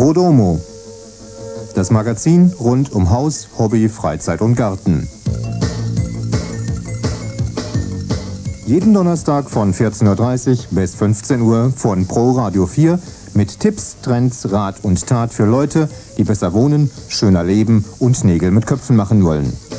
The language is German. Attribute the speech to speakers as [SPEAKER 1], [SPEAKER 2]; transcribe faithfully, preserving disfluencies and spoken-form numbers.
[SPEAKER 1] Pro Domo, das Magazin rund um Haus, Hobby, Freizeit und Garten. Jeden Donnerstag von vierzehn Uhr dreißig bis fünfzehn Uhr von Pro Radio vier mit Tipps, Trends, Rat und Tat für Leute, die besser wohnen, schöner leben und Nägel mit Köpfen machen wollen.